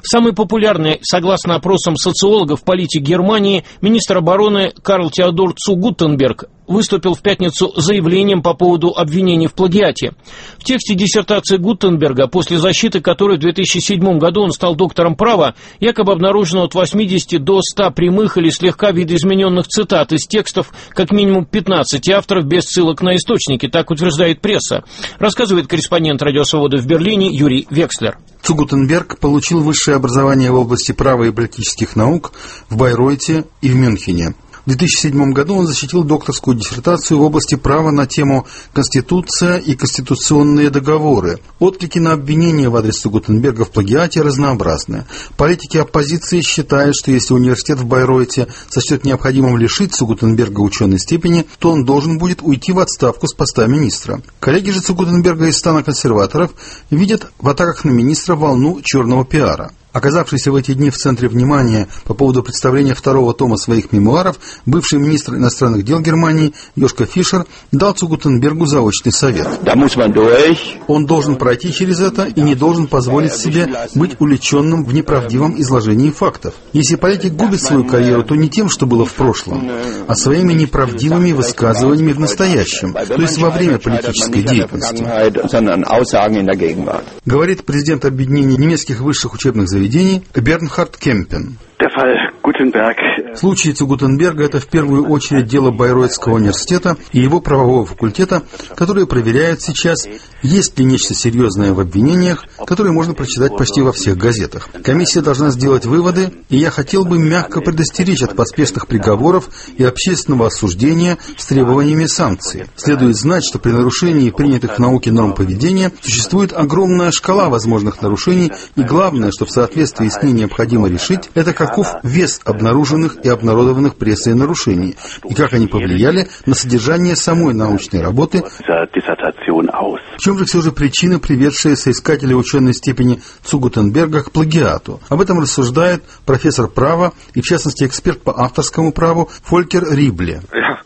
Самый популярный, согласно опросам социологов, политик Германии, министр обороны Карл Теодор цу Гуттенберг выступил в пятницу с заявлением по поводу обвинений в плагиате. В тексте диссертации Гуттенберга, после защиты которой в 2007 году он стал доктором права, якобы обнаружено от 80 до 100 прямых или слегка видоизмененных цитат из текстов как минимум 15 авторов без ссылок на источники, так утверждает пресса, рассказывает корреспондент «Радио Свобода» в Берлине Юрий Векслер. Цу Гуттенберг получил высшее образование в области права и политических наук в Байройте и в Мюнхене. В 2007 году он защитил докторскую диссертацию в области права на тему «Конституция и конституционные договоры». Отклики на обвинения в адрес Цу Гуттенберга в плагиате разнообразны. Политики оппозиции считают, что если университет в Байройте сочтет необходимым лишить Цу Гуттенберга ученой степени, то он должен будет уйти в отставку с поста министра. Коллеги же Цу Гуттенберга из стана консерваторов видят в атаках на министра волну черного пиара. Оказавшийся в эти дни в центре внимания по поводу представления второго тома своих мемуаров, бывший министр иностранных дел Германии Йошка Фишер дал Цу Гуттенбергу заочный совет. Он должен пройти через это и не должен позволить себе быть увлеченным в неправдивом изложении фактов. Если политик губит свою карьеру, то не тем, что было в прошлом, а своими неправдивыми высказываниями в настоящем, то есть во время политической деятельности. Говорит президент объединения немецких высших учебных заведений Бернхард Кемпен. Случай Цу Гуттенберга – это в первую очередь дело Байройтского университета и его правового факультета, которые проверяют сейчас, есть ли нечто серьезное в обвинениях, которые можно прочитать почти во всех газетах. Комиссия должна сделать выводы, и я хотел бы мягко предостеречь от поспешных приговоров и общественного осуждения с требованиями санкций. Следует знать, что при нарушении принятых в науке норм поведения существует огромная шкала возможных нарушений, и главное, что в соответствии с ней необходимо решить, это каков вес обнаруженных и обнародованных прессой нарушений, и как они повлияли на содержание самой научной работы. В чем же все же причина, приведшая соискателя ученой степени Цу Гуттенберга к плагиату? Об этом рассуждает профессор права и, в частности, эксперт по авторскому праву Фолькер Рибле.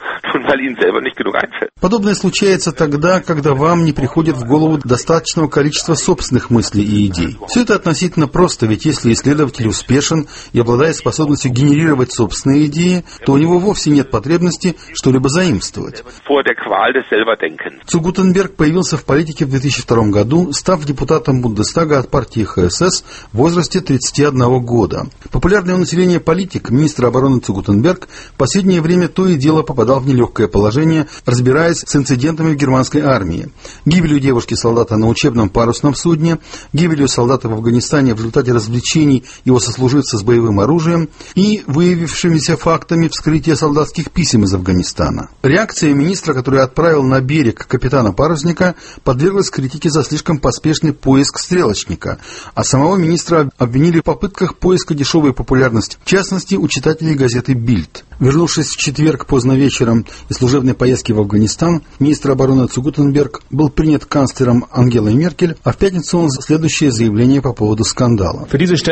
Подобное случается тогда, когда вам не приходит в голову достаточного количества собственных мыслей и идей. Все это относительно просто, ведь если исследователь успешен и обладает способностью генерировать собственные идеи, то у него вовсе нет потребности что-либо заимствовать. Цу Гуттенберг появился в политике в 2002 году, став депутатом Бундестага от партии ХСС в возрасте 31 года. Популярный у населения политик, министр обороны Цу Гуттенберг, в последнее время то и дело попадал в нелегкое положение, разбираясь с инцидентами в германской армии. Гибелью девушки-солдата на учебном парусном судне, гибелью солдата в Афганистане в результате развлечений его сослуживца с боевым оружием и выявившимися фактами вскрытия солдатских писем из Афганистана. Реакция министра, который отправил на берег капитана-парусника, подверглась критике за слишком поспешный поиск стрелочника, а самого министра обвинили в попытках поиска дешевой популярности, в частности, у читателей газеты «Бильд». Вернувшись в четверг поздно вечером из служебной поездки в Афганистан, министр обороны Цу Гуттенберг был принят канцлером Ангелой Меркель, а в пятницу он следующее заявление по поводу скандала.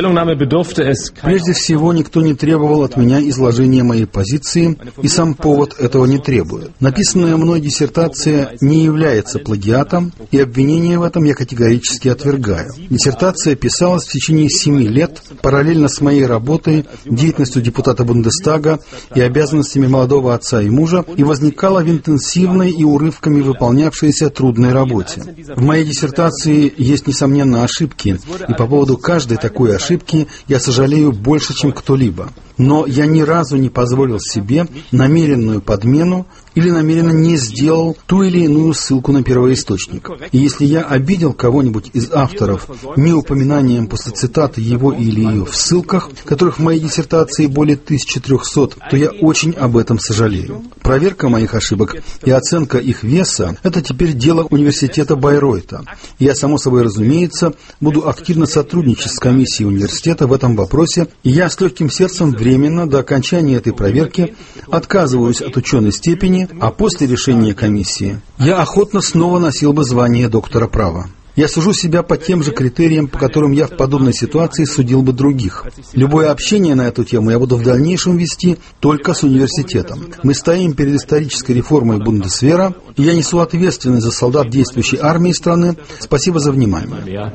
Прежде всего, никто не требовал от меня изложения моей позиции, и сам повод этого не требует. Написанная мной диссертация не является плагиатом, и обвинение в этом я категорически отвергаю. Диссертация писалась в течение 7 лет, параллельно с моей работой, деятельностью депутата Бундестага и обязанностями молодого отца и мужа, и возникала в интенсивной и урывками выполнявшейся трудной работе. В моей диссертации есть, несомненно, ошибки, и по поводу каждой такой ошибки я сожалею больше, чем кто-либо. Но я ни разу не позволил себе намеренную подмену или намеренно не сделал ту или иную ссылку на первоисточник. И если я обидел кого-нибудь из авторов неупоминанием после цитаты его или ее в ссылках, которых в моей диссертации более 1300, то я очень об этом сожалею. Проверка моих ошибок и оценка их веса – это теперь дело университета Байройта. И я, само собой разумеется, буду активно сотрудничать с комиссией университета в этом вопросе, и я с легким сердцем временно до окончания этой проверки отказываюсь от ученой степени, а после решения комиссии я охотно снова носил бы звание доктора права. Я сужу себя по тем же критериям, по которым я в подобной ситуации судил бы других. Любое общение на эту тему я буду в дальнейшем вести только с университетом. Мы стоим перед исторической реформой Бундесвера, и я несу ответственность за солдат действующей армии страны. Спасибо за внимание.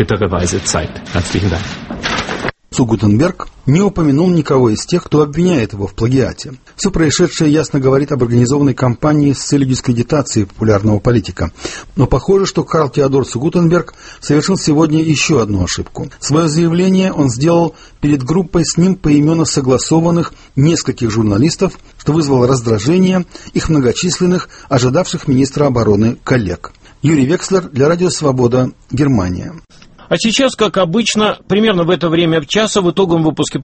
Цу Гутенберг не упомянул никого из тех, кто обвиняет его в плагиате. Все происшедшее ясно говорит об организованной кампании с целью дискредитации популярного политика. Но похоже, что Карл Теодор Цу Гутенберг совершил сегодня еще одну ошибку. Свое заявление он сделал перед группой с ним поименно согласованных нескольких журналистов, что вызвало раздражение их многочисленных, ожидавших министра обороны коллег. Юрий Векслер для Радио Свобода, Германия. А сейчас, как обычно, примерно в это время часа в итоговом выпуске